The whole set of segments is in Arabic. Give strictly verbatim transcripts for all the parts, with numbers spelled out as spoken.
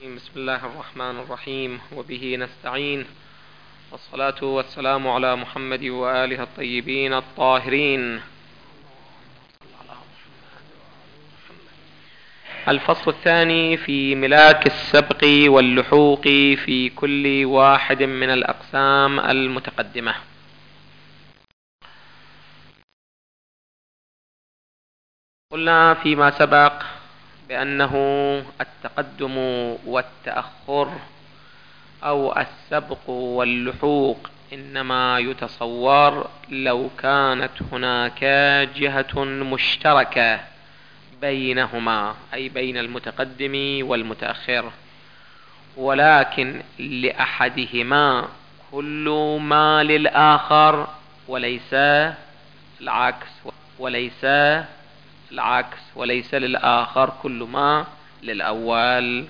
بسم الله الرحمن الرحيم، وبه نستعين، والصلاة والسلام على محمد وآله الطيبين الطاهرين. الفصل الثاني في ملاك السبق واللحوق في كل واحد من الأقسام المتقدمة. قلنا فيما سبق بأنه التقدم والتأخر أو السبق واللحوق إنما يتصور لو كانت هناك جهة مشتركة بينهما، أي بين المتقدم والمتأخر، ولكن لأحدهما كل ما للآخر وليس العكس وليس العكس وليس للآخر كل ما للأول.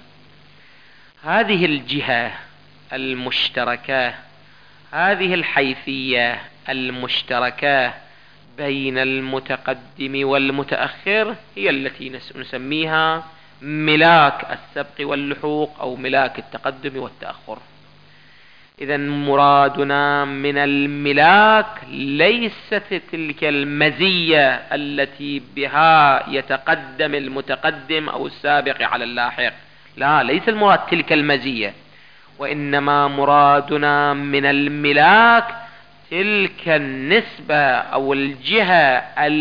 هذه الجهة المشتركة، هذه الحيثية المشتركة بين المتقدم والمتأخر هي التي نسميها ملاك السبق واللحوق أو ملاك التقدم والتأخر. إذن مرادنا من الملاك ليست تلك المزية التي بها يتقدم المتقدم أو السابق على اللاحق، لا، ليس المراد تلك المزية، وإنما مرادنا من الملاك تلك النسبة أو الجهة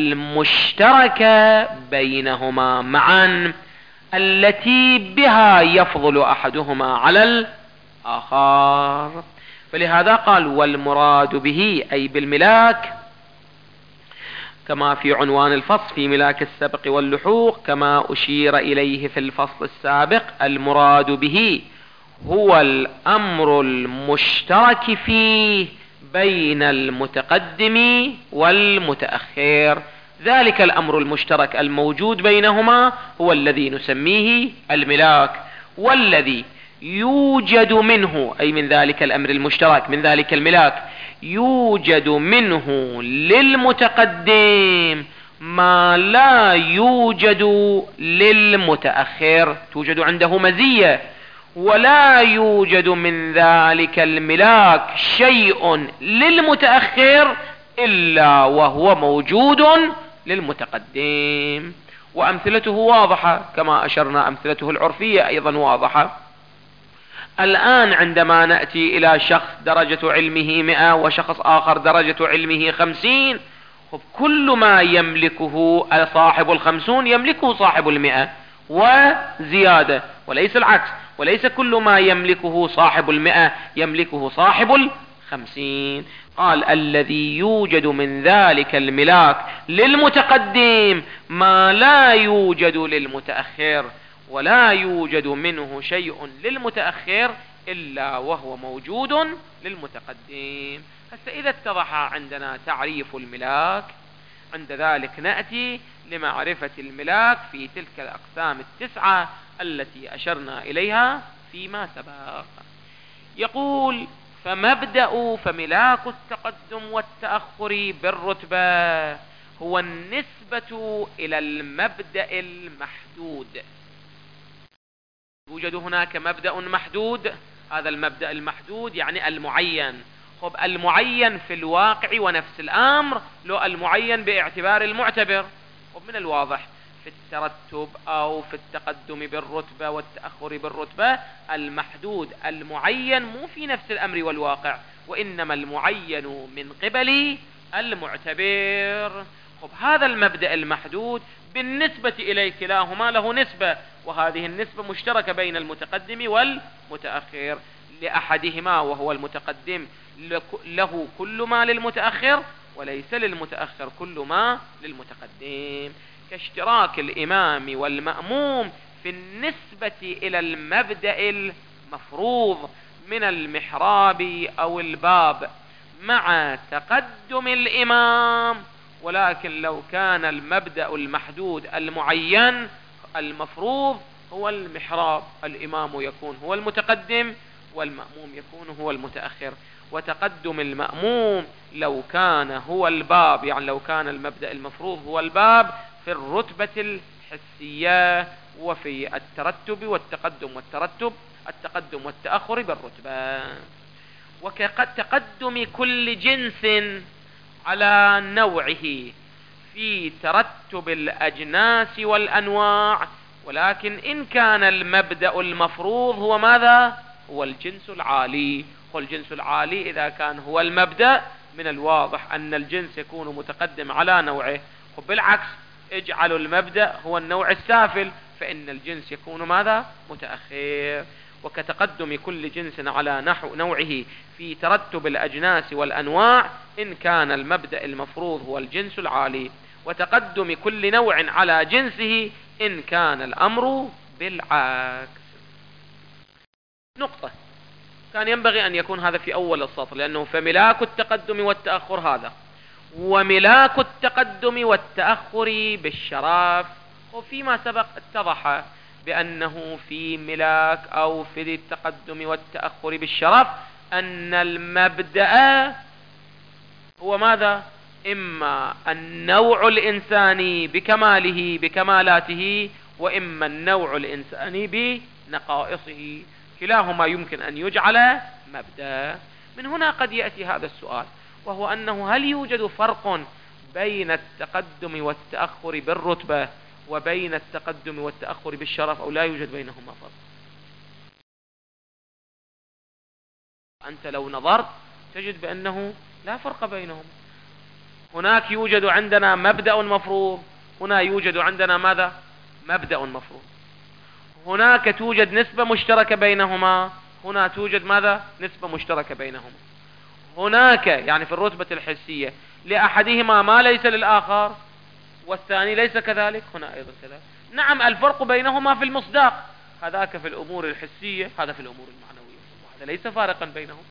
المشتركة بينهما معا التي بها يفضل أحدهما على الآخر. فلهذا قال والمراد به أي بالملاك كما في عنوان الفصل في ملاك السبق واللحوق كما أشير إليه في الفصل السابق، المراد به هو الأمر المشترك فيه بين المتقدم والمتأخر. ذلك الأمر المشترك الموجود بينهما هو الذي نسميه الملاك، والذي يوجد منه أي من ذلك الأمر المشترك من ذلك الملاك يوجد منه للمتقدم ما لا يوجد للمتأخر، توجد عنده مزية، ولا يوجد من ذلك الملاك شيء للمتأخر إلا وهو موجود للمتقدم. وأمثلته واضحة كما أشرنا، أمثلته العرفية أيضا واضحة. الآن عندما نأتي إلى شخص درجة علمه مئة وشخص آخر درجة علمه خمسين، كل ما يملكه صاحب الخمسون يملكه صاحب المئة وزيادة، وليس العكس، وليس كل ما يملكه صاحب المئة يملكه صاحب الخمسين. قال الذي يوجد من ذلك الملاك للمتقدم ما لا يوجد للمتأخر، ولا يوجد منه شيء للمتأخر إلا وهو موجود للمتقدم. هسه إذا اتضح عندنا تعريف الملاك، عند ذلك نأتي لمعرفة الملاك في تلك الأقسام التسعة التي أشرنا إليها فيما سبق. يقول فمبدأ فملاك التقدم والتأخر بالرتبة هو النسبة إلى المبدأ المحدود. يوجد هناك مبدأ محدود، هذا المبدأ المحدود يعني المعين. خب المعين في الواقع ونفس الأمر لو المعين باعتبار المعتبر. خب من الواضح في الترتب أو في التقدم بالرتبة والتأخر بالرتبة المحدود المعين مو في نفس الأمر والواقع، وإنما المعين من قبل المعتبر. خب هذا المبدأ المحدود بالنسبة إليه كلاهما له نسبة، وهذه النسبة مشتركة بين المتقدم والمتأخر. لأحدهما وهو المتقدم له كل ما للمتأخر، وليس للمتأخر كل ما للمتقدم، كاشتراك الإمام والمأموم في النسبة إلى المبدأ المفروض من المحراب أو الباب مع تقدم الإمام. ولكن لو كان المبدأ المحدود المعين المفروض هو المحراب، الإمام يكون هو المتقدم والمأموم يكون هو المتأخر. وتقدم المأموم لو كان هو الباب، يعني لو كان المبدأ المفروض هو الباب في الرتبة الحسية وفي الترتب والتقدم والترتب التقدم والتأخر بالرتبة. وكتقدم كل جنس على نوعه في ترتب الأجناس والأنواع، ولكن إن كان المبدأ المفروض هو ماذا؟ هو الجنس العالي. والجنس العالي إذا كان هو المبدأ من الواضح أن الجنس يكون متقدم على نوعه، وبالعكس اجعلوا المبدأ هو النوع السافل فإن الجنس يكون ماذا؟ متأخر. وكتقدم كل جنس على نحو نوعه في ترتب الأجناس والأنواع إن كان المبدأ المفروض هو الجنس العالي، وتقدم كل نوع على جنسه إن كان الأمر بالعكس. نقطة كان ينبغي أن يكون هذا في أول السطر، لأنه فملاك التقدم والتأخر هذا، وملاك التقدم والتأخر بالشرف. وفيما سبق اتضح بأنه في ملاك أو في التقدم والتأخر بالشرف أن المبدأ هو ماذا؟ إما النوع الإنساني بكماله بكمالاته، وإما النوع الإنساني بنقائصه، كلاهما يمكن أن يجعل مبدأ. من هنا قد يأتي هذا السؤال، وهو أنه هل يوجد فرق بين التقدم والتأخر بالرتبة وبين التقدم والتأخر بالشرف، أو لا يوجد بينهما فرق؟ أنت لو نظرت تجد بأنه لا فرق بينهم. هناك يوجد عندنا مبدأ مفروض، هنا يوجد عندنا ماذا؟ مبدأ مفروض. هناك توجد نسبة مشتركة بينهما، هنا توجد ماذا؟ نسبة مشتركة بينهما. هناك يعني في الرتبة الحسية لأحدهما ما ليس للآخر والثاني ليس كذلك، هنا أيضا كذلك. نعم الفرق بينهما في المصداق، هذاك في الأمور الحسية هذا في الأمور المعنوية، وهذا ليس فارقا بينهم.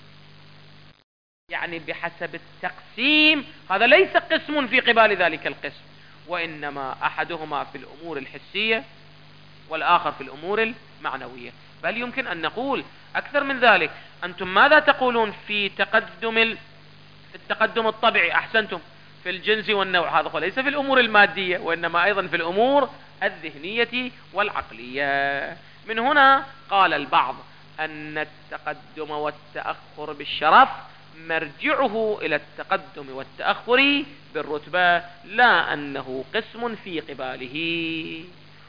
يعني بحسب التقسيم هذا ليس قسم في قبال ذلك القسم، وإنما أحدهما في الأمور الحسية والآخر في الأمور المعنوية. بل يمكن أن نقول أكثر من ذلك. أنتم ماذا تقولون في تقدم التقدم الطبيعي؟ أحسنتم، في الجنس والنوع، هذا ليس في الأمور المادية وإنما أيضا في الأمور الذهنية والعقلية. من هنا قال البعض أن التقدم والتأخر بالشرف مرجعه إلى التقدم والتأخر بالرتبة، لا أنه قسم في قباله.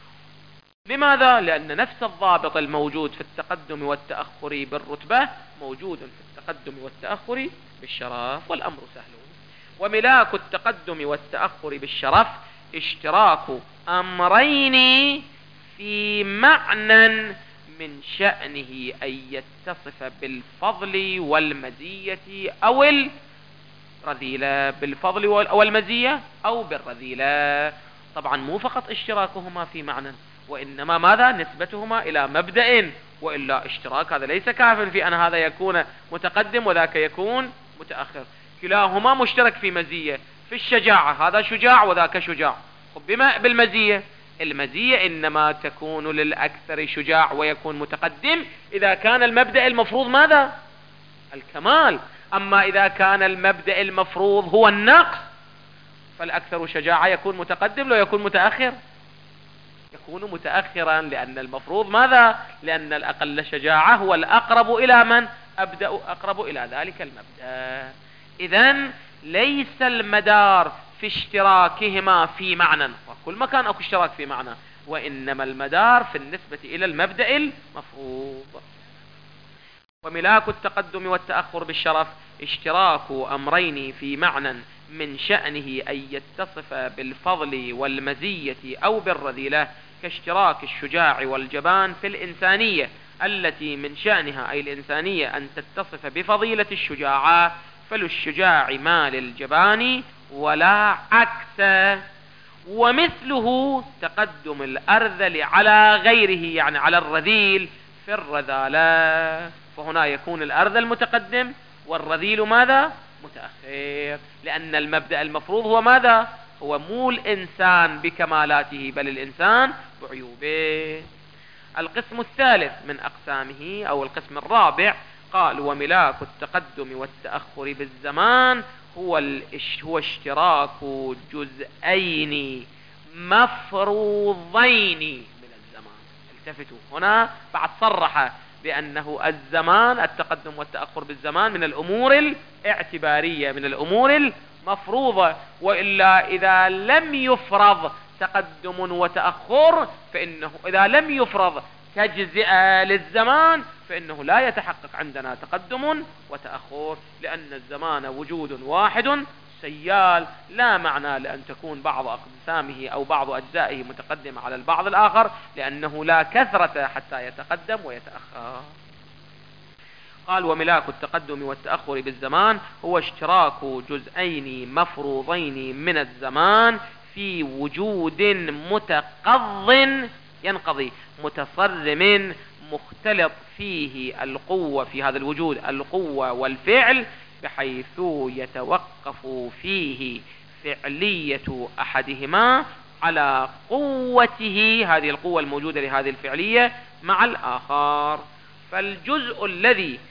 لماذا؟ لأن نفس الضابط الموجود في التقدم والتأخر بالرتبة موجود في التقدم والتأخر بالشرف، والأمر سهل. وملاك التقدم والتأخر بالشرف اشتراك أمرين في معنى من شأنه أن يتصف بالفضل والمزية أو الرذيلة، بالفضل والمزية أو بالرذيلة. طبعا مو فقط اشتراكهما في معنى، وإنما ماذا؟ نسبتهما إلى مبدأ، وإلا اشتراك هذا ليس كافٍ في أن هذا يكون متقدم وذاك يكون متأخر. كلاهما مشترك في مزية، في الشجاعة هذا شجاع وذاك شجاع. بما بالمزية، المزية إنما تكون للأكثر شجاع ويكون متقدم إذا كان المبدأ المفروض ماذا؟ الكمال. أما إذا كان المبدأ المفروض هو النقص فالأكثر شجاعة يكون متقدم لو يكون متأخر، يكون متأخرا، لأن المفروض ماذا؟ لأن الأقل شجاعة هو الأقرب إلى من؟ أبدأ أقرب إلى ذلك المبدأ. إذن ليس المدار في اشتراكهما في معنى، وكل مكان أكو اشتراك في معنى، وإنما المدار في النسبة إلى المبدأ المفروض. وملاك التقدم والتأخر بالشرف اشتراك أمرين في معنى من شأنه أن يتصف بالفضل والمزية أو بالرذيلة، كاشتراك الشجاع والجبان في الإنسانية التي من شأنها أي الإنسانية أن تتصف بفضيلة الشجاعة، فللشجاع ما للجبان ولا عكس. ومثله تقدم الأرذل على غيره، يعني على الرذيل في الرذالة، فهنا يكون الأرذل متقدم والرذيل ماذا؟ متأخر، لأن المبدأ المفروض هو ماذا؟ هو مو الإنسان بكمالاته بل الإنسان بعيوبه. القسم الثالث من أقسامه أو القسم الرابع قال: وملاك التقدم والتأخر بالزمان هو هو اشتراك جزئين مفروضين من الزمان. التفتوا، هنا بعد صرح بأنه الزمان التقدم والتأخر بالزمان من الأمور الاعتبارية، من الأمور المفروضة، وإلا إذا لم يفرض تقدم وتأخر فإنه إذا لم يفرض تجزئة للزمان فإنه لا يتحقق عندنا تقدم وتأخر، لأن الزمان وجود واحد سيال، لا معنى لأن تكون بعض أقسامه أو بعض أجزائه متقدمة على البعض الآخر، لأنه لا كثرة حتى يتقدم ويتأخر. قال وملاك التقدم والتأخر بالزمان هو اشتراك جزئين مفروضين من الزمان في وجود متقض ينقضي متصرم مختلط فيه القوة، في هذا الوجود القوة والفعل، بحيث يتوقف فيه فعلية أحدهما على قوته، هذه القوة الموجودة لهذه الفعلية مع الآخر. فالجزء الذي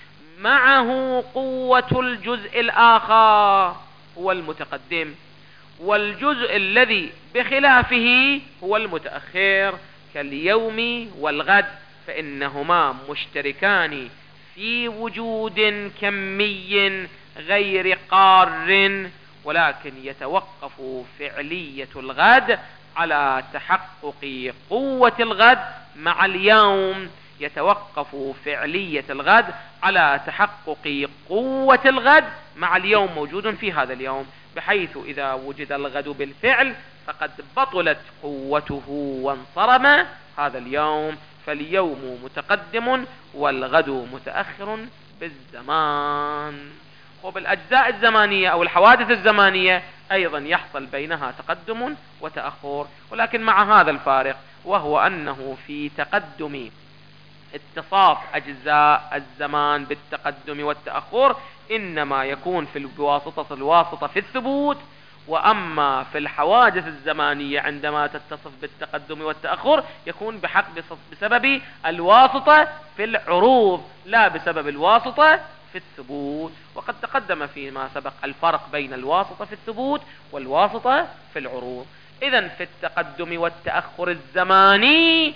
معه قوة الجزء الآخر هو المتقدم، والجزء الذي بخلافه هو المتأخر، كاليوم والغد، فإنهما مشتركان في وجود كمي غير قار، ولكن يتوقف فعلية الغد على تحقق قوة الغد مع اليوم، يتوقف فعلية الغد على تحقق قوة الغد مع اليوم موجود في هذا اليوم، بحيث إذا وجد الغد بالفعل فقد بطلت قوته وانصرم هذا اليوم، فاليوم متقدم والغد متأخر بالزمان. وبالأجزاء الزمانية أو الحوادث الزمانية أيضا يحصل بينها تقدم وتأخر، ولكن مع هذا الفارق، وهو أنه في تقدم اتصاف أجزاء الزمان بالتقدم والتأخر إنما يكون في بواسطة الواسطة في الثبوت، وأما في الحوادث الزمانية عندما تتصف بالتقدم والتأخر يكون بحق بسبب الواسطة في العروض لا بسبب الواسطة في الثبوت. وقد تقدم فيما سبق الفرق بين الواسطة في الثبوت والواسطة في العروض. إذن في التقدم والتأخر الزماني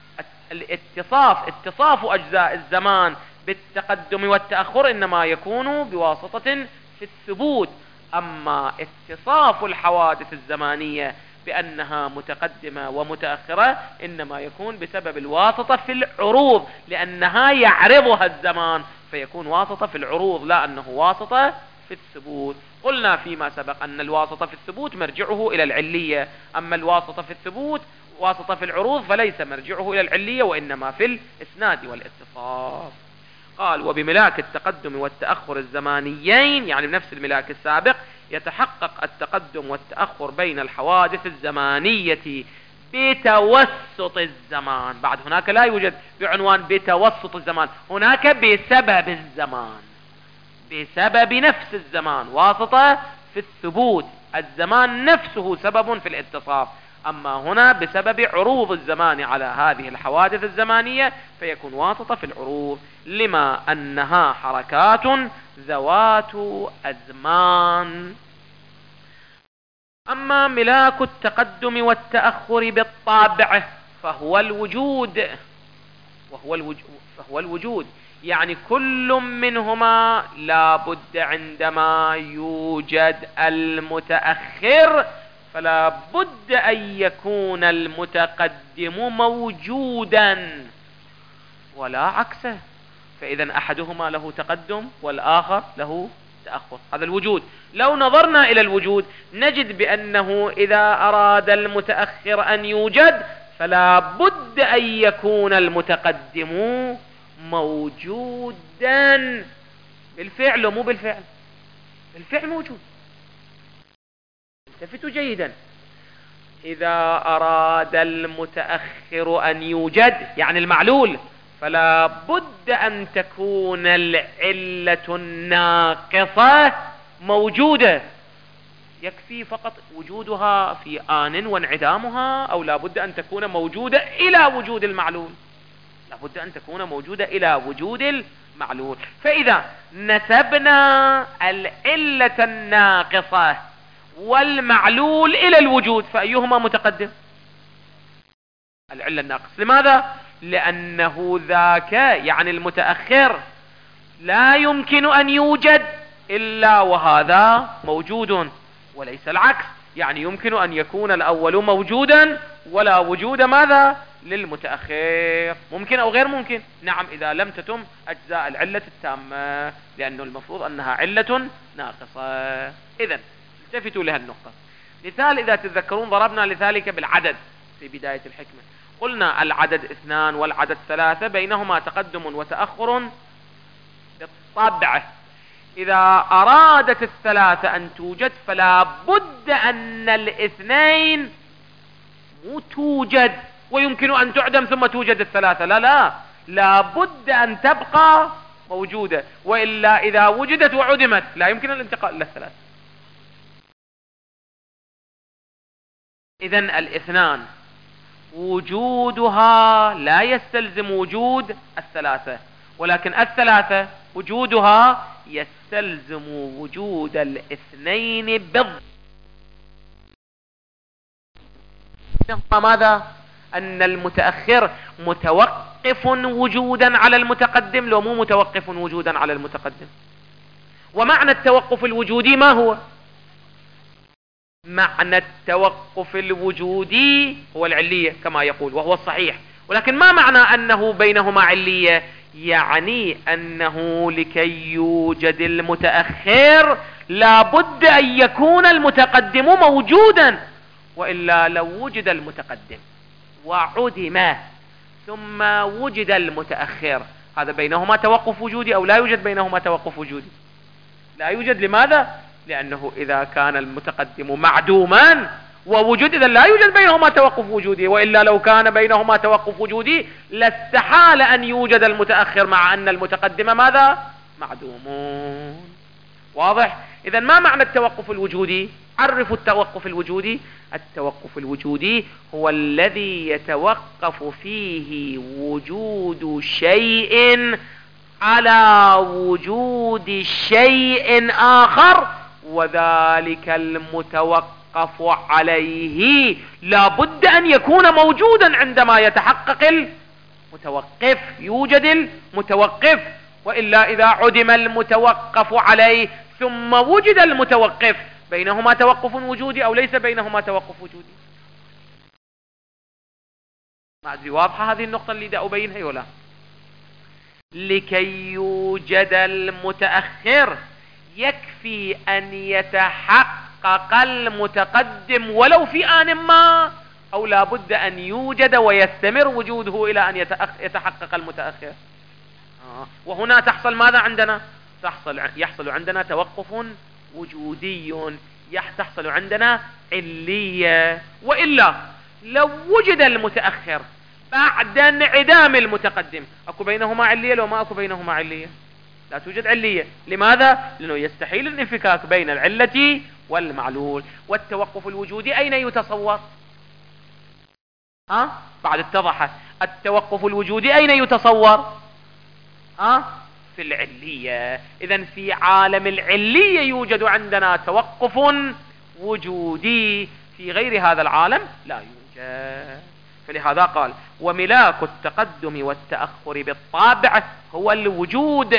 الاتصاف اتصاف أجزاء الزمان بالتقدم والتأخر إنما يكون بواسطة في الثبوت، أما اتصاف الحوادث الزمانية بأنها متقدمة ومتأخرة إنما يكون بسبب الواسطة في العروض، لأنها يعرضها الزمان فيكون واسطة في العروض لا أنه واسطة في الثبوت. قلنا فيما سبق أن الواسطة في الثبوت مرجعه إلى العلية، أما الواسطة في الثبوت واسطة في العروض فليس مرجعه إلى العلية وإنما في الإسناد والاتصاف. قال وبملاك التقدم والتأخر الزمانيين، يعني بنفس الملاك السابق، يتحقق التقدم والتأخر بين الحوادث الزمانية بتوسط الزمان. بعد هناك لا يوجد بعنوان بتوسط الزمان، هناك بسبب الزمان، بسبب نفس الزمان، واسطة في الثبوت، الزمان نفسه سبب في الاتصاف، أما هنا بسبب عروض الزمان على هذه الحوادث الزمانية فيكون واسطة في العروض، لما أنها حركات ذوات أزمان. أما ملاك التقدم والتأخر بالطابع فهو الوجود، وهو الوجود فهو الوجود يعني كل منهما لا بد عندما يوجد المتأخر فلا بد أن يكون المتقدم موجودا ولا عكسه، فإذا أحدهما له تقدم والآخر له تأخر، هذا الوجود. لو نظرنا إلى الوجود نجد بأنه إذا أراد المتأخر أن يوجد فلا بد أن يكون المتقدم موجودا بالفعل ومو بالفعل، الفعل موجود. التفتوا جيدا، إذا أراد المتأخر أن يوجد يعني المعلول فلا بد أن تكون العلة الناقصة موجودة، يكفي فقط وجودها في آن وانعدامها، أو لا بد أن تكون موجودة إلى وجود المعلول، لا بد أن تكون موجودة إلى وجود المعلول. فإذا نسبنا العلة الناقصة والمعلول إلى الوجود فأيهما متقدم؟ العلة الناقص. لماذا؟ لأنه ذاك يعني المتأخر لا يمكن أن يوجد إلا وهذا موجود، وليس العكس، يعني يمكن أن يكون الأول موجودا ولا وجود ماذا للمتأخر. ممكن أو غير ممكن؟ نعم، إذا لم تتم أجزاء العلة التامة، لأنه المفروض أنها علة ناقصة. إذن التفتوا لها النقطة. مثال إذا تتذكرون ضربنا لذلك بالعدد في بداية الحكمة، قلنا العدد اثنان والعدد ثلاثة بينهما تقدم وتأخر بالطبع. إذا أرادت الثلاثة أن توجد فلا بد أن الاثنين مو توجد ويمكن أن تعدم ثم توجد الثلاثة، لا لا لا بد أن تبقى موجودة، وإلا إذا وجدت وعدمت لا يمكن الانتقال إلى الثلاثة. إذن الاثنان وجودها لا يستلزم وجود الثلاثة، ولكن الثلاثة وجودها يستلزم وجود الاثنين بالضبط. ماذا؟ أن المتأخر متوقف وجودا على المتقدم، لو مو متوقف وجودا على المتقدم. ومعنى التوقف الوجودي ما هو؟ معنى التوقف الوجودي هو العلية كما يقول، وهو الصحيح، ولكن ما معنى أنه بينهما علية؟ يعني أنه لكي يوجد المتأخر لا بد أن يكون المتقدم موجودا، وإلا لو وجد المتقدم وعدم ثم وجد المتأخر هذا بينهما توقف وجودي أو لا يوجد بينهما توقف وجودي؟ لا يوجد. لماذا؟ لأنه إذا كان المتقدم معدوما ووجود إذا لا يوجد بينهما توقف وجودي، وإلا لو كان بينهما توقف وجودي لاستحال أن يوجد المتأخر مع أن المتقدم ماذا؟ معدومون. واضح؟ إذا ما معنى التوقف الوجودي؟ عرفوا التوقف الوجودي. التوقف الوجودي هو الذي يتوقف فيه وجود شيء على وجود شيء آخر، وذلك المتوقف عليه لا بد أن يكون موجودا عندما يتحقق المتوقف، يوجد المتوقف، وإلا إذا عدم المتوقف عليه ثم وجد المتوقف بينهما توقف وجودي أو ليس بينهما توقف وجودي؟ ما أدري واضحة هذه النقطة اللي دا أبينها ولا؟ لكي يوجد المتأخر يكفي أن يتحقق المتقدم ولو في آن ما، أو لا بد أن يوجد ويستمر وجوده إلى أن يتحقق المتأخر. آه. وهنا تحصل ماذا عندنا؟ تحصل يحصل عندنا توقف وجودي، تحصل عندنا علية. وإلا لو وجد المتأخر بعد انعدام المتقدم أكو بينهما علية؟ لو ما أكو بينهما علية لا توجد علية. لماذا؟ لأنه يستحيل الانفكاك بين العلة والمعلول. والتوقف الوجودي أين يتصور؟ ها؟ بعد اتضح التوقف الوجودي أين يتصور؟ ها؟ في العلية. إذن في عالم العلية يوجد عندنا توقف وجودي، في غير هذا العالم لا يوجد. فلهذا قال وملاك التقدم والتأخر بالطابع هو الوجود،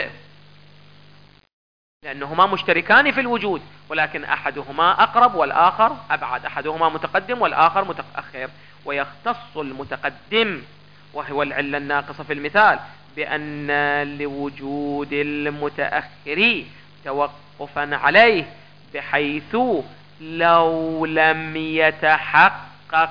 لأنهما مشتركان في الوجود، ولكن أحدهما أقرب والآخر أبعد، أحدهما متقدم والآخر متأخر. ويختص المتقدم وهو العلة الناقصة في المثال بأن لوجود المتأخر توقفا عليه، بحيث لو لم يتحقق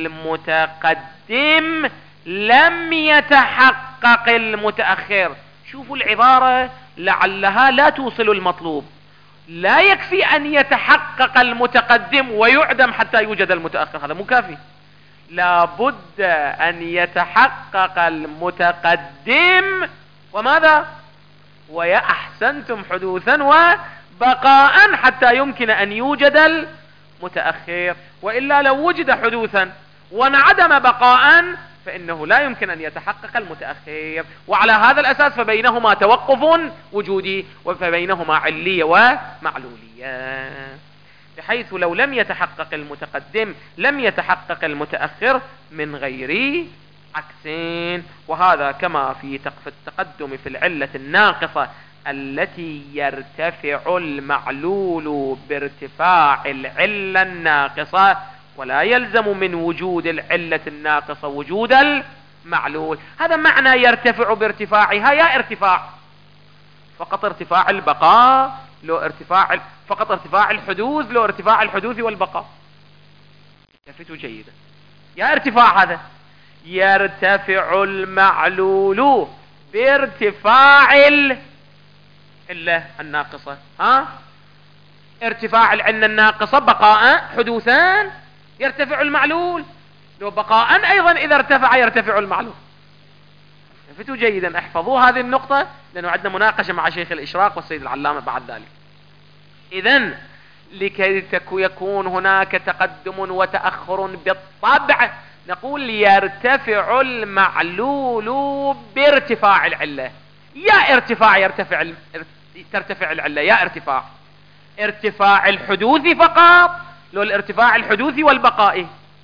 المتقدم لم يتحقق المتأخر. شوفوا العبارة لعلها لا توصل المطلوب. لا يكفي أن يتحقق المتقدم ويعدم حتى يوجد المتأخر، هذا مو كافي. لا بد أن يتحقق المتقدم وماذا؟ ويا أحسنتم حدوثا وبقاء حتى يمكن أن يوجد المتأخر، وإلا لو وجد حدوثا وانعدم بقاء فإنه لا يمكن أن يتحقق المتأخر. وعلى هذا الأساس فبينهما توقف وجودي وفبينهما علية ومعلولية، بحيث لو لم يتحقق المتقدم لم يتحقق المتأخر من غير عكسين، وهذا كما في التقدم في العلة الناقصة التي يرتفع المعلول بارتفاع العلة الناقصة، ولا يلزم من وجود العلة الناقصة وجود المعلول. هذا معنى يرتفع بارتفاعها. يا ارتفاع فقط ارتفاع البقاء، لو ارتفاع فقط ارتفاع الحدوث، لو ارتفاع الحدوث والبقاء. التفتوا جيدا. يا ارتفاع هذا يرتفع المعلول بارتفاع العلة الناقصة. ها ارتفاع العلة الناقصة بقاء حدوثان يرتفع المعلول، لو بقاء ايضا اذا ارتفع يرتفع المعلول. التفتوا جيدا، احفظوا هذه النقطة لانه عندنا مناقشة مع شيخ الاشراق والسيد العلامة بعد ذلك. اذن لكي يكون هناك تقدم وتأخر بالطبع نقول يرتفع المعلول بارتفاع العلة. يا ارتفاع يرتفع ترتفع العلة، يا ارتفاع ارتفاع الحدوث فقط، لو الارتفاع الحدوث والبقاء،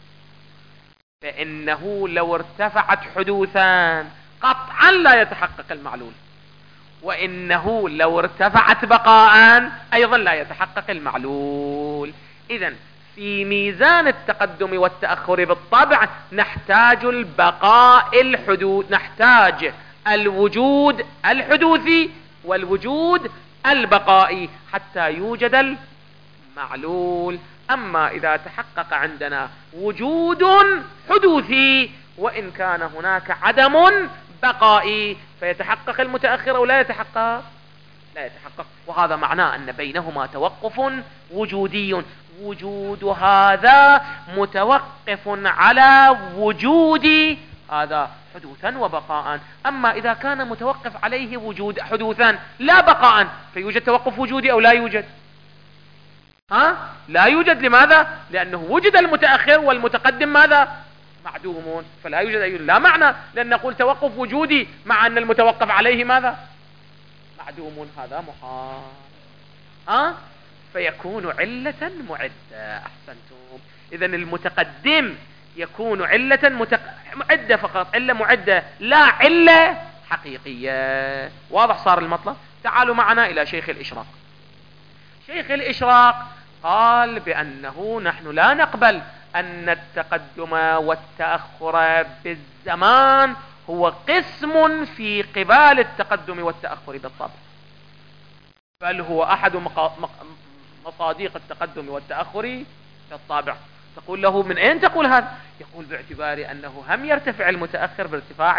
فإنه لو ارتفعت حدوثان قطعا لا يتحقق المعلول، وإنه لو ارتفعت بقاء أيضا لا يتحقق المعلول. إذن في ميزان التقدم والتأخر بالطبع نحتاج البقاء الحدوث، نحتاج الوجود الحدوثي والوجود البقائي حتى يوجد المعلول. أما إذا تحقق عندنا وجود حدوثي وإن كان هناك عدم بقائي فيتحقق المتأخر أو لا يتحقق؟ لا يتحقق. وهذا معناه أن بينهما توقف وجودي، وجود هذا متوقف على وجود هذا حدوثا وبقاء. أما إذا كان متوقف عليه وجود حدوثا لا بقاء فيوجد توقف وجودي أو لا يوجد؟ ها؟ لا يوجد. لماذا؟ لأنه وجد المتأخر والمتقدم ماذا؟ معدومون، فلا يوجد أي. لا معنى لأن نقول توقف وجودي مع أن المتوقف عليه ماذا؟ معدوم. هذا محال. ها؟ فيكون علة معدة. أحسنتم. إذن المتقدم يكون علة متق... معدة فقط، علة معدة لا علة حقيقية. واضح صار المطلب؟ تعالوا معنا إلى شيخ الإشراق. شيخ الإشراق قال بأنه نحن لا نقبل أن التقدم والتأخر بالزمان هو قسم في قبال التقدم والتأخر بالطبع، بل هو أحد مصادق التقدم والتأخر بالطبع. تقول له من أين تقول هذا؟ يقول باعتبار أنه هم يرتفع المتأخر بارتفاع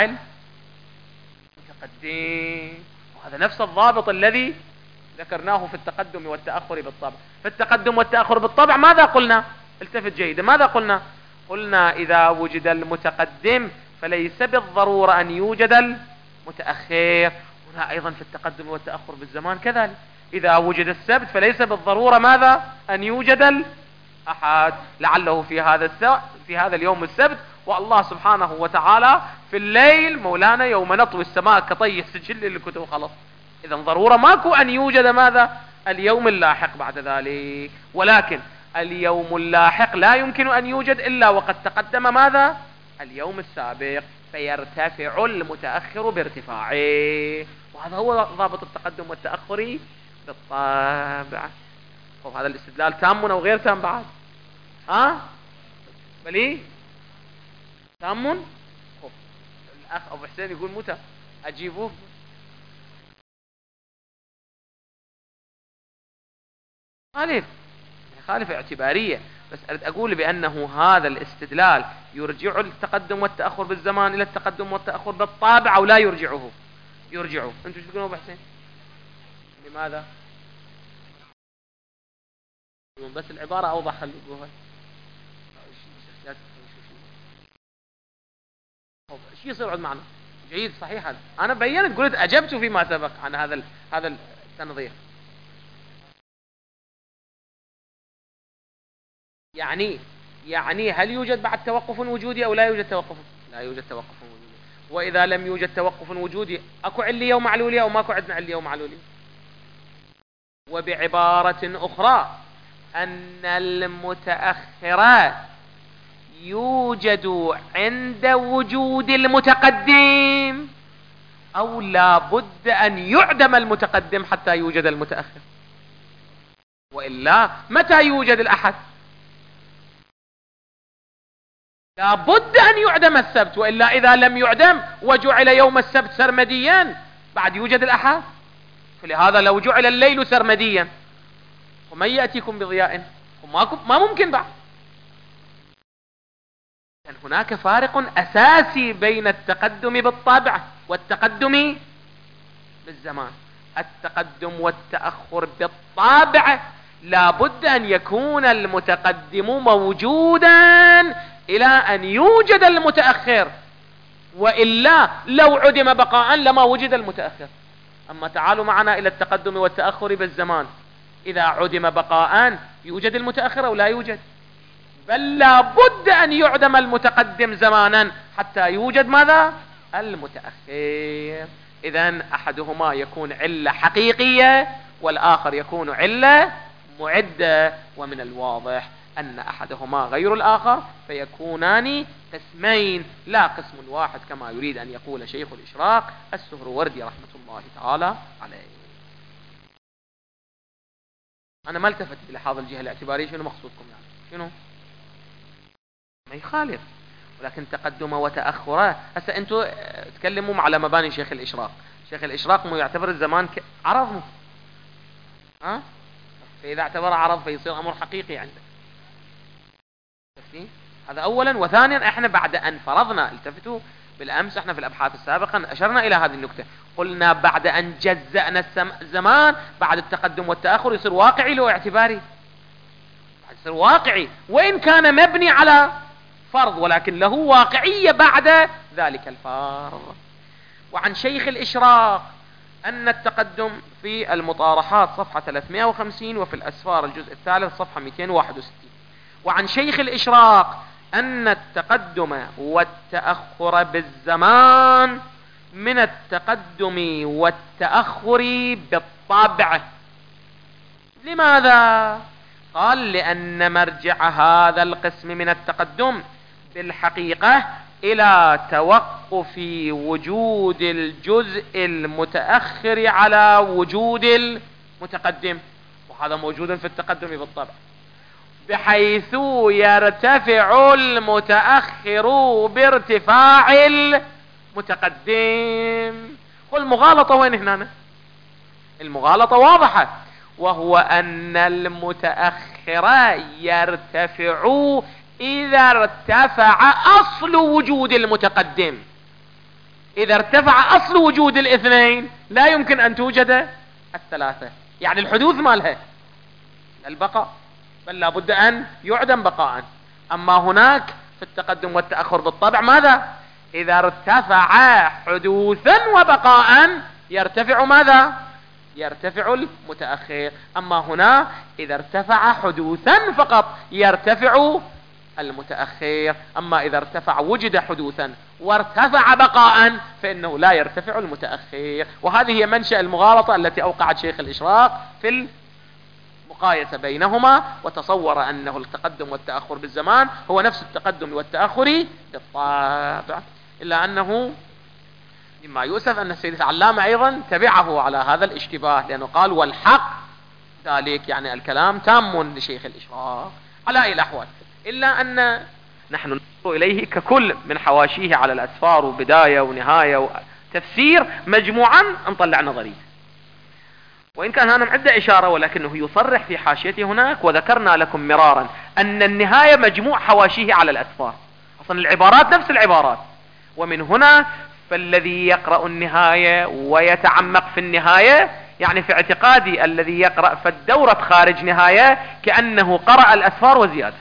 المتقدم، وهذا نفس الضابط الذي ذكرناه في التقدم والتأخر بالطبع. في التقدم والتأخر بالطبع ماذا قلنا؟ التفت جيدا. ماذا قلنا؟ قلنا إذا وجد المتقدم فليس بالضرورة أن يوجد المتأخر. هنا أيضا في التقدم والتأخر بالزمان كذلك، إذا وجد السبت فليس بالضرورة ماذا؟ أن يوجد الأحد، لعله في هذا السبت في هذا اليوم السبت، والله سبحانه وتعالى في الليل مولانا يوم نطوي السماء كطي السجل للكتب خلص. إذا ضرورة ماكو أن يوجد ماذا؟ اليوم اللاحق بعد ذلك. ولكن اليوم اللاحق لا يمكن أن يوجد إلا وقد تقدم ماذا؟ اليوم السابق، فيرتفع المتأخر بارتفاعه. وهذا هو ضابط التقدم والتأخر بالطبع. هذا الاستدلال تام أو غير تام بعد؟ ها؟ بلي؟ تام؟ الأخ أبو حسين يقول متى؟ أجيبوه. خالف خالف اعتبارية، بس أريد أقول بأنه هذا الاستدلال يرجع التقدم والتأخر بالزمان إلى التقدم والتأخر بالطابع أو لا يرجعه؟ يرجعه. أنتم شو تقولون أبو حسين؟ لماذا؟ بس العبارة أوضح. خلوها شو يصير عند معنا؟ جيد صحيح. هذا أنا بينت قلت أجبت فيما سبق عن هذا هذا التنظير. يعني يعني هل يوجد بعد توقف وجودي أو لا يوجد توقف؟ لا يوجد توقف وجودي. وإذا لم يوجد توقف وجودي أكو علية ومعلولية أو ماكو عندنا علية ومعلولية؟ وبعبارة أخرى أن المتأخر يوجد عند وجود المتقدم أو لا بد أن يعدم المتقدم حتى يوجد المتأخر؟ وإلا متى يوجد الأحد؟ لا بد أن يعدم السبت، وإلا إذا لم يعدم وجعل يوم السبت سرمديا بعد يوجد الأحد. فلهذا لو جعل الليل سرمديا ومن يأتيكم بضياء ما ممكن بعد. يعني هناك فارق أساسي بين التقدم بالطبع والتقدم بالزمان. التقدم والتأخر بالطبع لا بد أن يكون المتقدم موجودا إلى أن يوجد المتأخر، وإلا لو عدم بقاء لما وجد المتأخر. أما تعالوا معنا إلى التقدم والتأخر بالزمان، إذا عدم بقاء يوجد المتأخر أو لا يوجد؟ بل لا بد أن يعدم المتقدم زمانا حتى يوجد ماذا؟ المتأخر. إذن أحدهما يكون علة حقيقية والآخر يكون علة معدة، ومن الواضح أن أحدهما غير الآخر فيكونان قسمين لا قسم واحد كما يريد أن يقول شيخ الإشراق السهروردي رحمة الله تعالى عليه. أنا ما التفت إلى هذا الجهة الاعتبارية، شنو مقصودكم يعني؟ شنو؟ ما يخالف، ولكن تقدم وتأخره. هسه أنتوا تكلموا على مباني شيخ الإشراق. شيخ الإشراق مو يعتبر الزمان عرض مو ها؟ فإذا اعتبر عرض فيصير أمر حقيقي عنده. هذا أولا. وثانيا احنا بعد أن فرضنا، التفتوا بالأمس احنا في الأبحاث السابقة أشرنا إلى هذه النكتة، قلنا بعد أن جزأنا الزمان بعد التقدم والتأخر يصير واقعي له اعتباري، يصير واقعي وإن كان مبني على فرض، ولكن له واقعية بعد ذلك الفرض. وعن شيخ الإشراق أن التقدم في المطارحات صفحة ثلاثمائة وخمسين وفي الأسفار الجزء الثالث صفحة مئتين وواحد وستين. وعن شيخ الإشراق أن التقدم والتأخر بالزمان من التقدم والتأخر بالطبع. لماذا؟ قال لأن مرجع هذا القسم من التقدم بالحقيقة إلى توقف وجود الجزء المتأخر على وجود المتقدم، وهذا موجود في التقدم بالطبع، بحيث يرتفع المتأخر بارتفاع المتقدم. والمغالطة وين هنا؟ المغالطة واضحة، وهو أن المتأخر يرتفع إذا ارتفع أصل وجود المتقدم. إذا ارتفع أصل وجود الاثنين لا يمكن أن توجد الثلاثة، يعني الحدوث مالها البقاء، بل لا بد أن يعدم بقاء. أما هناك في التقدم والتأخر بالطبع ماذا؟ إذا ارتفع حدوثا وبقاء يرتفع ماذا؟ يرتفع المتأخر. أما هنا إذا ارتفع حدوثا فقط يرتفع المتأخر. أما إذا ارتفع وجد حدوثا وارتفع بقاء فإنه لا يرتفع المتأخر. وهذه هي منشأ المغالطة التي أوقعت شيخ الإشراق في المقايسة بينهما، وتصور أنه التقدم والتأخر بالزمان هو نفس التقدم والتأخر بالطبع، إلا أنه مما يؤسف أن السيد العلامة أيضا تبعه على هذا الاشتباه، لأنه قال والحق ذلك، يعني الكلام تام لشيخ الإشراق على أي الأحوال، إلا أن نحن ننظر إليه ككل من حواشيه على الأسفار وبداية ونهاية وتفسير مجموعا نطلع نظرية. وإن كان هذا عدة إشارة، ولكنه يصرح في حاشيته هناك، وذكرنا لكم مرارا أن النهاية مجموع حواشيه على الأسفار، أصلا العبارات نفس العبارات. ومن هنا فالذي يقرأ النهاية ويتعمق في النهاية، يعني في اعتقادي الذي يقرأ في الدورة خارج نهاية كأنه قرأ الأسفار وزيادة،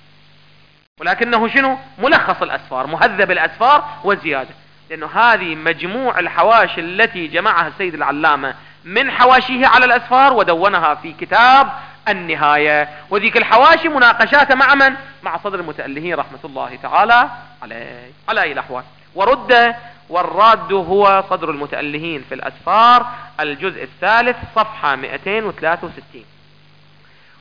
ولكنه شنو؟ ملخص الأسفار، مهذب الأسفار وزيادة، لأنه هذه مجموع الحواشي التي جمعها السيد العلامة من حواشيه على الأسفار ودونها في كتاب النهاية. وذيك الحواشي مناقشات مع من؟ مع صدر المتألهين رحمة الله تعالى عليه على أي الأحوال. ورد والراد هو صدر المتألهين في الأسفار الجزء الثالث صفحة مئتين وثلاثة وستين.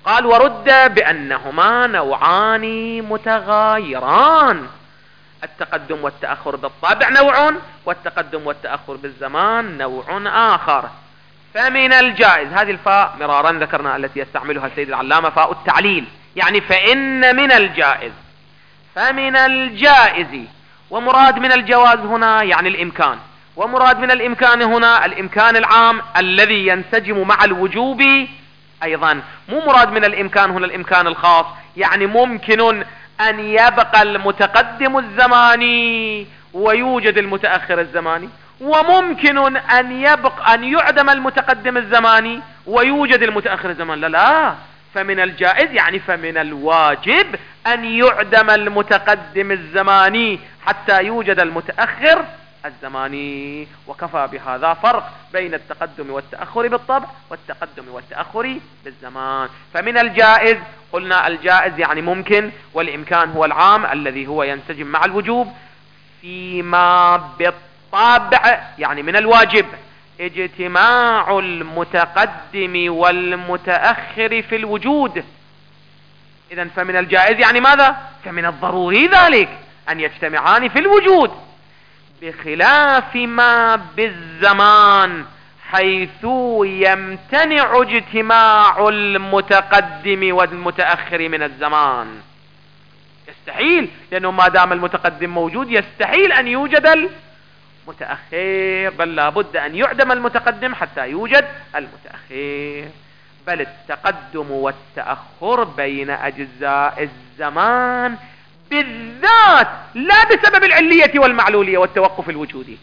قال ورد بأنهما نوعان متغايران، التقدم والتأخر بالطبع نوع، والتقدم والتأخر بالزمان نوع آخر. فمن الجائز، هذه الفاء مرارا ذكرنا التي يستعملها السيد العلامة فاء التعليل، يعني فإن من الجائز، فمن الجائز، ومراد من الجواز هنا يعني الإمكان، ومراد من الإمكان هنا الإمكان العام الذي ينسجم مع الوجوب أيضا، مو مراد من الإمكان هنا الإمكان الخاص، يعني ممكن أن يبقى المتقدم الزماني ويوجد المتأخر الزماني، وممكن أن يبقى أن يعدم المتقدم الزماني ويوجد المتأخر الزماني. لا لا، فمن الجائز يعني فمن الواجب أن يعدم المتقدم الزماني حتى يوجد المتأخر الزماني، وكفى بهذا فرق بين التقدم والتأخر بالطبع والتقدم والتأخر بالزمان. فمن الجائز، قلنا الجائز يعني ممكن، والإمكان هو العام الذي هو ينسجم مع الوجوب. فيما بالطبع يعني من الواجب اجتماع المتقدم والمتأخر في الوجود. إذن فمن الجائز يعني ماذا؟ فمن الضروري ذلك أن يجتمعان في الوجود، بخلاف ما بالزمان حيث يمتنع اجتماع المتقدم والمتأخر من الزمان. يستحيل، لأنه ما دام المتقدم موجود يستحيل أن يوجد المتأخر، بل لابد أن يعدم المتقدم حتى يوجد المتأخر. بل التقدم والتأخر بين أجزاء الزمان بالذات، لا بسبب العلية والمعلولية والتوقف الوجودي.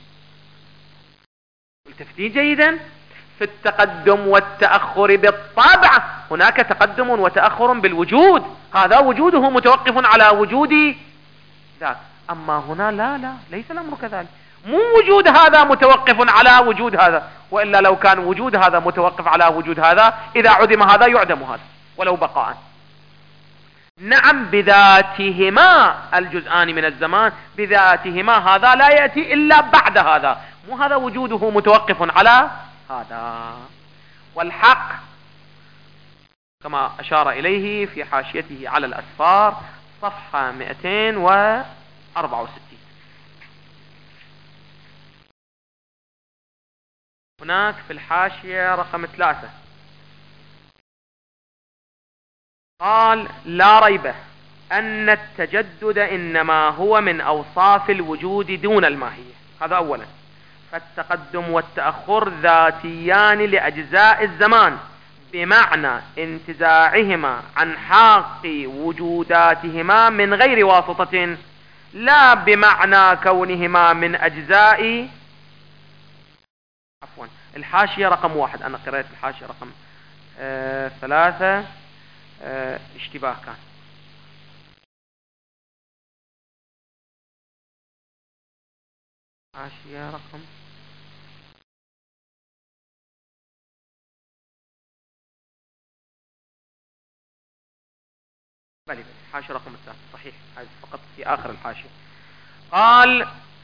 التفتيش جيدا، في التقدم والتأخر بالطبع هناك تقدم وتأخر بالوجود، هذا وجوده متوقف على وجود ذاك. أما هنا لا لا، ليس الأمر كذلك، مو وجود هذا متوقف على وجود هذا، وإلا لو كان وجود هذا متوقف على وجود هذا، إذا عدم هذا يعدم هذا ولو بقاء. نعم بذاتهما الجزءان من الزمان، بذاتهما، هذا لا يأتي إلا بعد هذا، مو هذا وجوده متوقف على هذا. والحق كما أشار إليه في حاشيته على الأسفار صفحة مئتين وأربعة وستين، هناك في الحاشية رقم ثلاثة قال لا ريب أن التجدد إنما هو من أوصاف الوجود دون الماهية. هذا أولا. فالتقدم والتأخر ذاتيان لأجزاء الزمان بمعنى انتزاعهما عن حق وجوداتهما من غير واسطة، لا بمعنى كونهما من أجزاء. عفوا، الحاشية رقم واحد، أنا قرأت الحاشية رقم آه ثلاثة، آه اشتباه كان. حاشية رقم بلي حاشية رقم الثالث صحيح، هذا فقط في آخر الحاشية. قال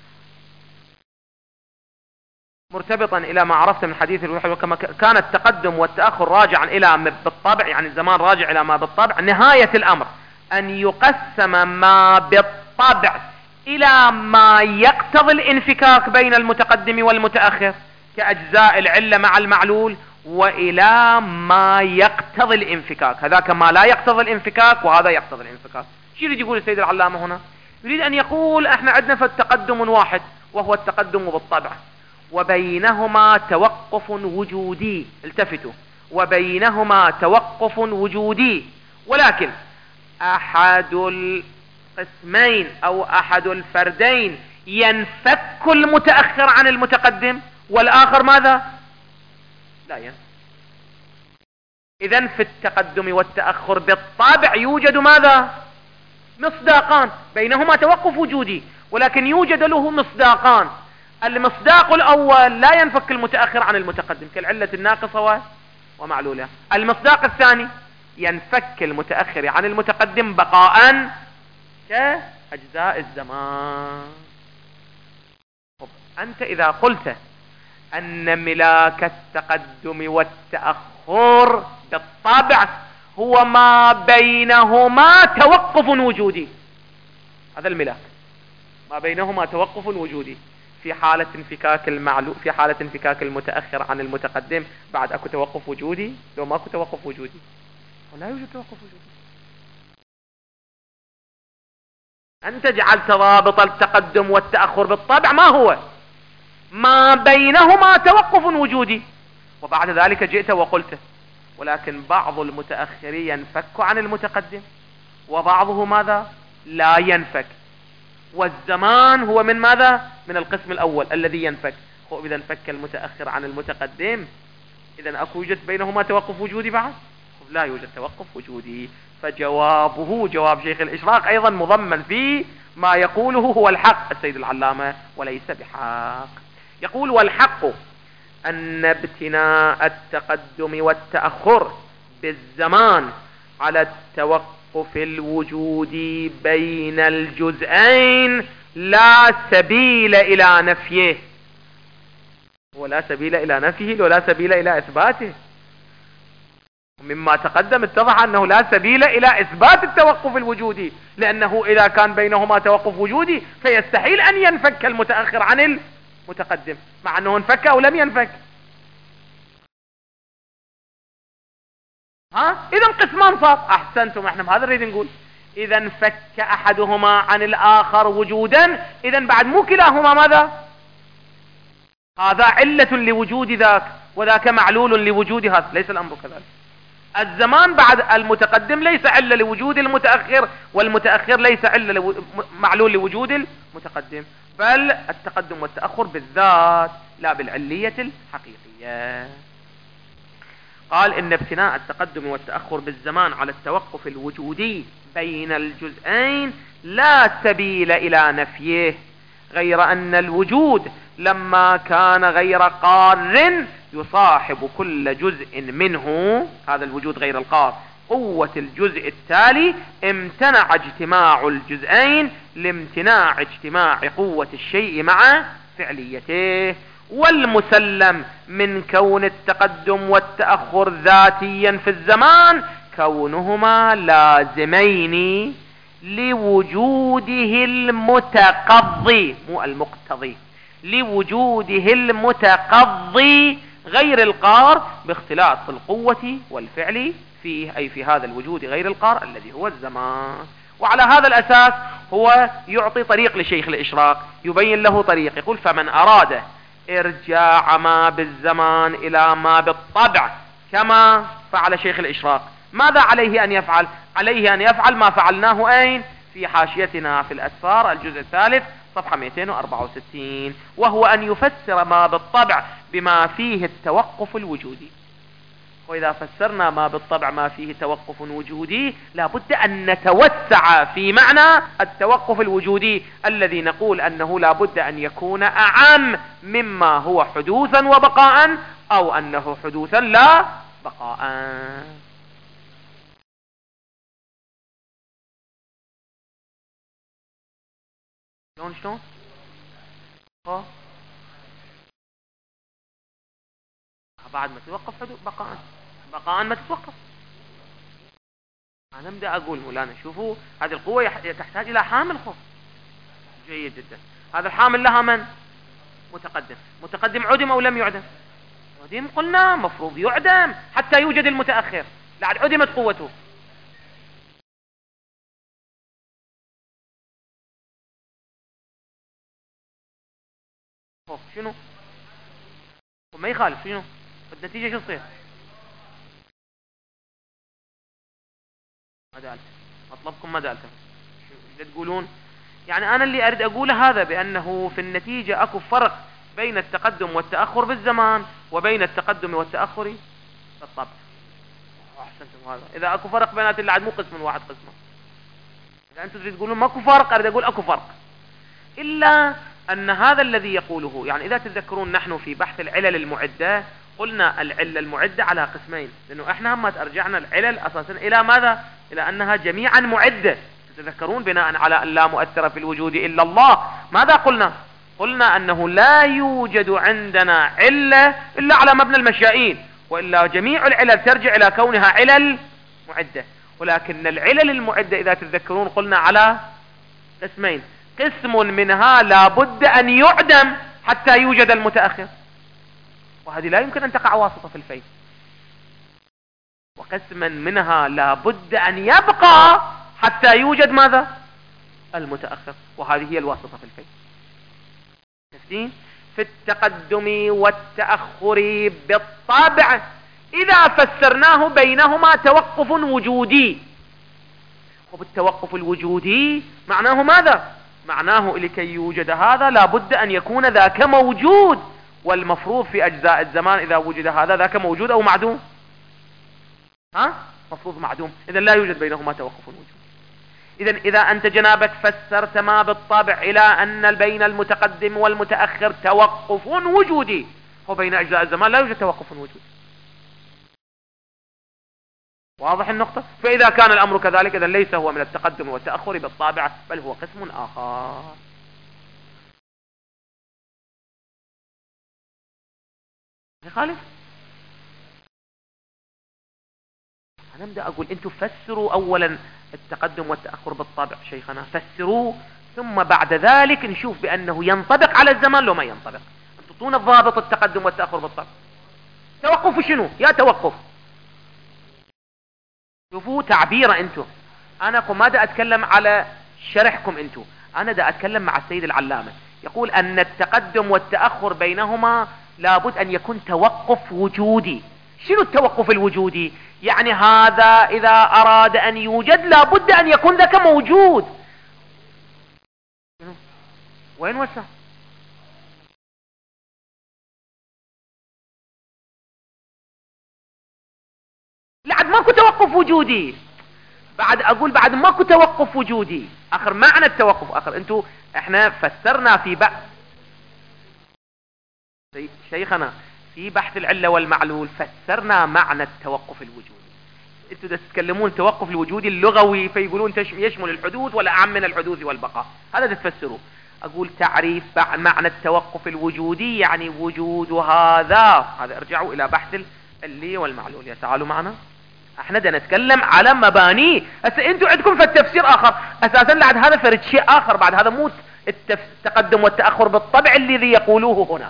مرتبطا إلى ما عرفت من حديث الوحي، وكما كان التقدم والتأخر راجعا إلى ما بالطبع، يعني الزمان راجع إلى ما بالطبع، نهاية الأمر أن يقسم ما بالطبع إلى ما يقتضي الانفكاك بين المتقدم والمتأخر كأجزاء العلة مع المعلول، وإلى ما يقتضي الانفكاك، هذاك ما لا يقتضي الانفكاك وهذا يقتضي الانفكاك. شو يريد يقول السيد العلامة هنا؟ يريد أن يقول احنا عندنا في التقدم واحد وهو التقدم بالطبع، وبينهما توقف وجودي، التفتوا، وبينهما توقف وجودي، ولكن أحد القسمين أو أحد الفردين ينفك المتأخر عن المتقدم والآخر ماذا؟ لا ينفك. إذن في التقدم والتأخر بالطبع يوجد ماذا؟ مصداقان، بينهما توقف وجودي، ولكن يوجد له مصداقان. المصداق الأول لا ينفك المتأخر عن المتقدم كالعلة الناقصة ومعلولها. المصداق الثاني ينفك المتأخر عن المتقدم بقاء كأجزاء الزمان. أنت إذا قلت أن ملاك التقدم والتأخر بالطبع هو ما بينهما توقف وجودي. هذا الملاك ما بينهما توقف وجودي. في حالة انفكاك المعلوم، في حالة انفكاك المتأخر عن المتقدم بعد اكو توقف وجودي؟ لو ماكو توقف وجودي ولا يوجد توقف وجودي. انت جعلت رابط التقدم والتأخر بالطبع ما هو؟ ما بينهما توقف وجودي. وبعد ذلك جئت وقلت ولكن بعض المتأخرين ينفك عن المتقدم وبعضه ماذا؟ لا ينفك. والزمان هو من ماذا؟ من القسم الأول الذي ينفك. هو إذا انفك المتأخر عن المتقدم إذا أكو يوجد بينهما توقف وجودي بعد؟ لا يوجد توقف وجودي. فجوابه جواب شيخ الإشراق أيضا مضمن في ما يقوله هو الحق السيد العلامة وليس بحق. يقول والحق أن ابتناء التقدم والتأخر بالزمان على التوقف الوجودي بين الجزئين لا سبيل إلى نفيه. ولا سبيل إلى نفيه ولا سبيل إلى إثباته. مما تقدم اتضح أنه لا سبيل إلى إثبات التوقف الوجودي، لأنه إذا كان بينهما توقف وجودي فيستحيل أن ينفك المتأخر عن المتقدم، مع أنه انفك أو لم ينفك. ها إذا قسمان صار. أحسنتم، احنا بهذا نريد نقول إذا انفك أحدهما عن الآخر وجودا إذا بعد مو كلاهما ماذا؟ هذا علة لوجود ذاك وذاك معلول لوجود هذا. ليس الأمر كذلك. الزمان بعد المتقدم ليس علة لوجود المتأخر، والمتأخر ليس علة لو... معلول لوجود المتقدم، بل التقدم والتأخر بالذات لا بالعلية الحقيقية. قال إن ابتناء التقدم والتأخر بالزمان على التوقف الوجودي بين الجزئين لا سبيل إلى نفيه، غير أن الوجود لما كان غير قار يصاحب كل جزء منه، هذا الوجود غير القار، قوة الجزء التالي، امتنع اجتماع الجزئين لامتناع اجتماع قوة الشيء مع فعليته. والمسلم من كون التقدم والتأخر ذاتيا في الزمان كونهما لازمين لوجوده المتقضي، مو المقتضي، لوجوده المتقضي غير القار باختلاط القوة والفعل فيه، أي في هذا الوجود غير القار الذي هو الزمان. وعلى هذا الأساس هو يعطي طريق لشيخ الإشراق، يبين له طريق. يقول فمن أراد ارجاع ما بالزمان إلى ما بالطبع كما فعل شيخ الإشراق، ماذا عليه أن يفعل؟ عليه أن يفعل ما فعلناه أين؟ في حاشيتنا في الأسفار الجزء الثالث صفحة مئتين وأربعة وستين، وهو أن يفسر ما بالطبع بما فيه التوقف الوجودي. وإذا فسرنا ما بالطبع ما فيه توقف وجودي لابد أن نتوسع في معنى التوقف الوجودي الذي نقول أنه لابد أن يكون أعم مما هو حدوثا وبقاء، أو أنه حدوثا لا بقاء. شلون شلون؟ ها بعد ما توقف حدوث بقاء، بقاء ما تتوقف. أنا بدي أقول مولانا شوفوا هذه القوة تحتاج إلى حامل خف. جيد جدا. هذا الحامل لها من؟ متقدم. متقدم عدم أو لم يعدم؟ عدم. قلنا مفروض يعدم حتى يوجد المتأخر، لعد عدمت قوته. شنو؟ وما يخالف شنو؟ النتيجة شو تصير؟ ما دالت مطلبكم ما دالتم. شو تقولون؟ يعني أنا اللي أريد أقوله هذا، بأنه في النتيجة أكو فرق بين التقدم والتأخر بالزمان وبين التقدم والتأخر بالطبع. أحسنتم. هذا إذا أكو فرق بينات اللي عاد مو قسم واحد قسمه. إذا أنتم تريد تقولون ماكو فرق أريد أقول أكو فرق، إلا أن هذا الذي يقوله، يعني إذا تتذكرون نحن في بحث العلل المعدة قلنا العلة المعدة على قسمين، لأنه إحنا هم أرجعنا العلل أساسا إلى ماذا؟ إلى أنها جميعا معدة. تتذكرون بناء على أن لا مؤثر في الوجود إلا الله، ماذا قلنا؟ قلنا أنه لا يوجد عندنا علة إلا على مبنى المشائين، وإلا جميع العلل ترجع إلى كونها علل معدة. ولكن العلل المعدة إذا تتذكرون قلنا على قسمين، قسم منها لابد أن يعدم حتى يوجد المتأخر، وهذه لا يمكن أن تقع واسطة في الفيء، وقسما منها لابد أن يبقى حتى يوجد ماذا؟ المتأخر، وهذه هي الواسطة في الفيء. في التقدم والتأخر بالطبع إذا فسرناه بينهما توقف وجودي. وبالتوقف الوجودي معناه ماذا؟ معناه لكي يوجد هذا لابد أن يكون ذاك موجود، والمفروض في أجزاء الزمان إذا وجد هذا ذاك موجود أو معدوم؟ ها؟ مفروض معدوم، إذا لا يوجد بينهما توقف وجودي. إذا إذا أنت جنابك فسرت ما بالطبع إلى أن بين المتقدم والمتأخر توقف وجودي، وبين أجزاء الزمان لا يوجد توقف وجودي. واضح النقطة؟ فإذا كان الأمر كذلك إذا ليس هو من التقدم والتأخر بالطابع، بل هو قسم آخر. يخالف؟ أنا بدي أقول أنتم فسروا أولا التقدم والتأخر بالطابع شيخنا، فسروا، ثم بعد ذلك نشوف بأنه ينطبق على الزمان لو ما ينطبق. تعطونا الضابط التقدم والتأخر بالطابع. توقف شنو؟ يا توقف. شوفوا تعبير أنتم. أنا ما دا أتكلم على شرحكم أنتم، أنا دا أتكلم مع السيد العلامة، يقول أن التقدم والتأخر بينهما لابد أن يكون توقف وجودي. شنو التوقف الوجودي؟ يعني هذا إذا أراد أن يوجد لابد أن يكون ذاك موجود. وين وسع؟ بعد ماكو توقف وجودي، بعد أقول بعد ماكو توقف وجودي. آخر معنى التوقف، آخر أنتوا إحنا فسرنا في بعض شيخنا في بحث العلة والمعلول فسرنا معنى التوقف الوجودي. انتوا تتكلمون التوقف الوجودي اللغوي فيقولون يشمل الحدوث ولا أعم من الحدوث والبقاء، هذا تفسروا. أقول تعريف معنى التوقف الوجودي يعني وجود هذا. هذا ارجعوا إلى بحث العلة والمعلول. يا تعالوا معنا، احنا دا نتكلم على مبانيه. هسه انتوا عندكم في التفسير آخر، أساسا بعد هذا فرد شيء آخر، بعد هذا مو التقدم والتأخر بالطبع الذي يقولوه هنا.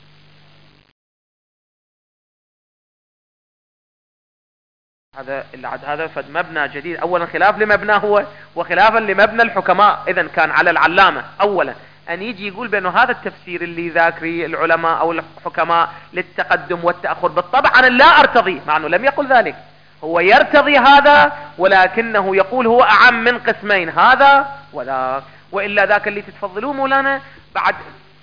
هذا اللي عاد هذا فد مبنى جديد، اولا خلاف لمبناه هو وخلافا لمبنى الحكماء. اذا كان على العلامة اولا ان يجي يقول بانه هذا التفسير اللي ذاكري العلماء او الحكماء للتقدم والتأخر بالطبع انا لا ارتضي، مع انه لم يقل ذلك، هو يرتضي هذا ولكنه يقول هو اعم من قسمين هذا وذاك، والا ذاك اللي تتفضلوه مولانا بعد.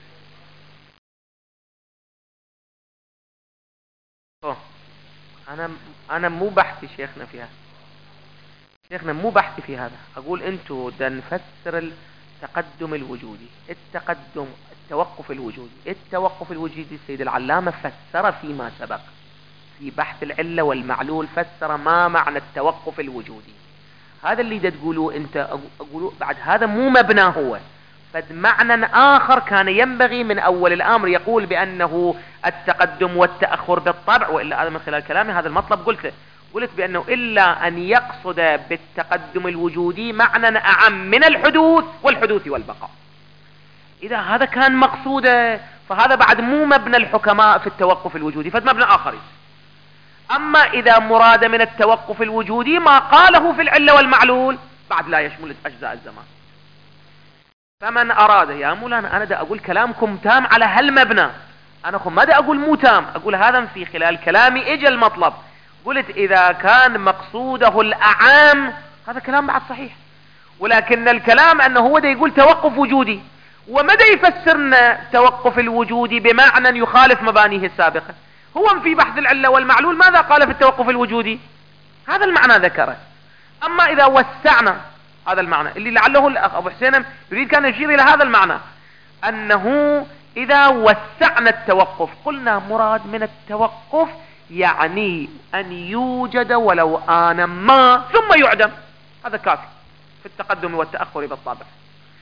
أوه. انا انا مو بحثي شيخنا في هذا، شيخنا مو بحثي في هذا. اقول انتوا دا نفسر التقدم الوجودي، التقدم التوقف الوجودي، التوقف الوجودي السيد العلامة فسر فيما سبق في بحث العلة والمعلول، فسر ما معنى التوقف الوجودي. هذا اللي دا تقولوه انت اقولوا بعد هذا مو مبناه هو، فد معنى آخر كان ينبغي من أول الأمر يقول بأنه التقدم والتأخر بالطبع. وإلا هذا من خلال كلامي هذا المطلب قلته، قلت بأنه إلا أن يقصد بالتقدم الوجودي معنى أعم من الحدوث والحدوث والبقاء. إذا هذا كان مقصوده فهذا بعد مو مبنى الحكماء في التوقف الوجودي، فد مبنى آخر. أما إذا مراد من التوقف الوجودي ما قاله في العلة والمعلول بعد لا يشمل أجزاء الزمان. فمن أراد يا مولانا، أنا دا أقول كلامكم تام على هالمبنى، أنا ما دا أقول مو تام، أقول هذا في خلال كلامي إجا المطلب. قلت إذا كان مقصوده الأعام هذا كلام بعد صحيح، ولكن الكلام أنه هو دا يقول توقف وجودي، ومدى يفسرنا توقف الوجودي بمعنى يخالف مبانيه السابقة. هو في بحث العلة والمعلول ماذا قال في التوقف الوجودي؟ هذا المعنى ذكره. أما إذا وسعنا هذا المعنى اللي لعله الأخ أبو حسين يريد كان يشير إلى هذا المعنى، أنه إذا وسعنا التوقف قلنا مراد من التوقف يعني أن يوجد ولو آنا ما ثم يعدم، هذا كافي في التقدم والتأخر بالطبع.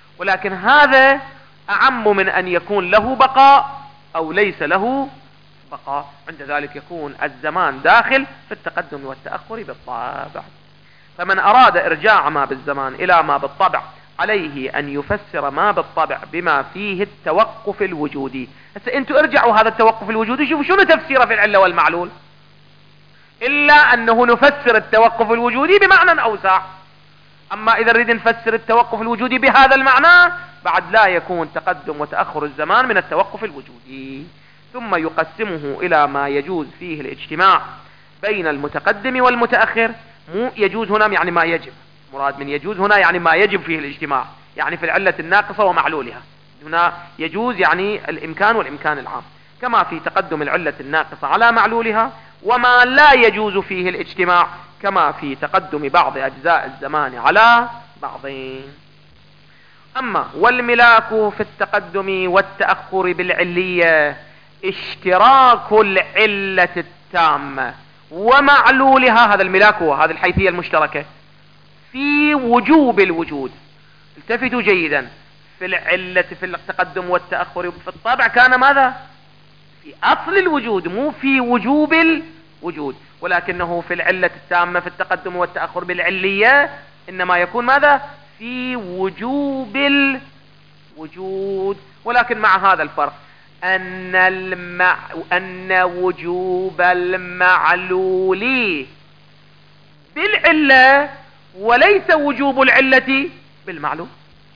ولكن هذا أعم من أن يكون له بقاء أو ليس له مطلقة، عند ذلك يكون الزمان داخل في التقدم والتأخر بالطبع. فمن أراد إرجاع ما بالزمان إلى ما بالطبع عليه أن يفسر ما بالطبع بما فيه التوقف الوجودي. هسه انتوا ارجعوا هذا التوقف الوجودي، شوفوا شنو تفسيره في العلة والمعلول، إلا أنه نفسر التوقف الوجودي بمعنى أوسع. أما إذا نريد نفسر التوقف الوجودي بهذا المعنى بعد لا يكون تقدم وتأخر الزمان من التوقف الوجودي. ثم يقسمه إلى ما يجوز فيه الاجتماع بين المتقدم والمتأخر. مو يجوز هنا يعني ما يجب، مراد من يجوز هنا يعني ما يجب فيه الاجتماع، يعني في العلة الناقصة ومعلولها. هنا يجوز يعني الإمكان والإمكان العام، كما في تقدم العلة الناقصة على معلولها، وما لا يجوز فيه الاجتماع كما في تقدم بعض أجزاء الزمان على بعضين. أما والملاك في التقدم والتأخر بالعلية اشتراك العلة التامة ومعلولها، هذا الملاك هو هذه الحيثية المشتركة في وجوب الوجود. التفتوا جيدا، في العلة في التقدم والتأخر في الطبع كان ماذا؟ في أصل الوجود، مو في وجوب الوجود، ولكنه في العلة التامة في التقدم والتأخر بالعلية إنما يكون ماذا؟ في وجوب الوجود. ولكن مع هذا الفرق أن, المع... أن وجوب المعلول بالعلة وليس وجوب العلة بالمعلول.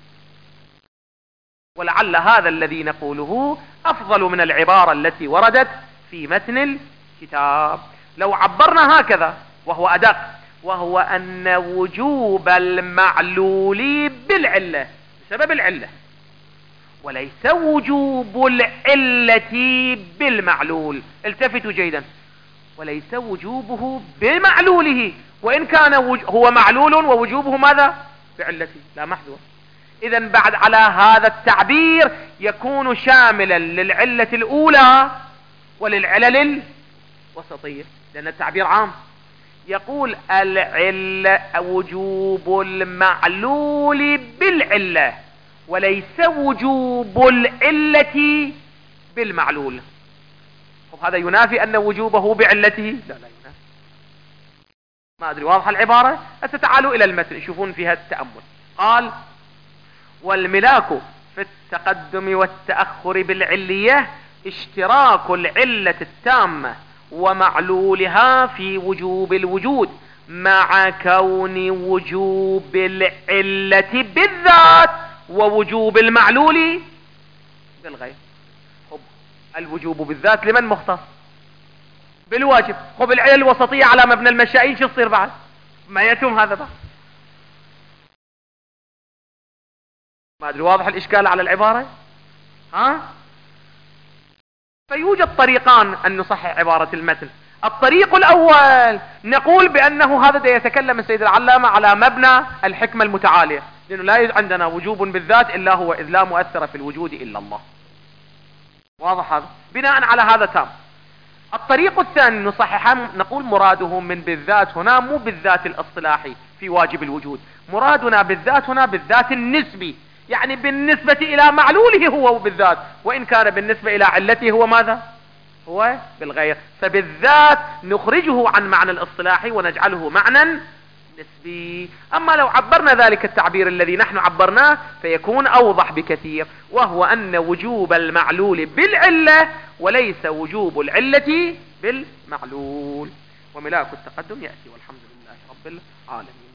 ولعل هذا الذي نقوله أفضل من العبارة التي وردت في متن الكتاب. لو عبرنا هكذا وهو أدق، وهو أن وجوب المعلول بالعلة بسبب العلة وليس وجوب العلة بالمعلول. التفتوا جيدا، وليس وجوبه بمعلوله، وإن كان هو معلول ووجوبه ماذا؟ بعلته، لا محذور. إذا بعد على هذا التعبير يكون شاملا للعلة الأولى وللعلل الوسطية، لأن التعبير عام. يقول العلة وجوب المعلول بالعلة وليس وجوب العلة بالمعلول. طب هذا ينافي أن وجوبه بعلته؟ لا لا ينافي. ما أدري واضح العبارة؟ ستعالوا إلى المتن يشوفون فيها التأمل. قال والملاك في التقدم والتأخر بالعلية اشتراك العلة التامة ومعلولها في وجوب الوجود مع كون وجوب العلة بالذات ووجوب المعلول بالغير. خب الوجوب بالذات لمن مختص؟ بالواجب. خب العلة الوسطية على مبنى المشائين شو تصير بعد؟ ما يتم هذا بعد. ما أدري واضح الإشكال على العبارة؟ ها؟ فيوجد طريقان أن نصحح عبارة المتن. الطريق الأول نقول بأنه هذا دا يتكلم السيد العلامة على مبنى الحكمة المتعالية، لأنه لا عندنا وجوب بالذات إلا هو، إذ لا مؤثر في الوجود إلا الله. واضح هذا؟ بناء على هذا تام. الطريق الثاني نصحح، نقول مراده من بالذات هنا مو بالذات الاصطلاحي في واجب الوجود، مرادنا بالذات هنا بالذات النسبي، يعني بالنسبة إلى معلوله هو بالذات، وإن كان بالنسبة إلى علته هو ماذا؟ هو بالغير. فبالذات نخرجه عن معنى الاصطلاحي ونجعله معنى نسبي. أما لو عبرنا ذلك التعبير الذي نحن عبرناه فيكون أوضح بكثير، وهو أن وجوب المعلول بالعلة وليس وجوب العلة بالمعلول. وملاك التقدم يأتي، والحمد لله رب العالمين.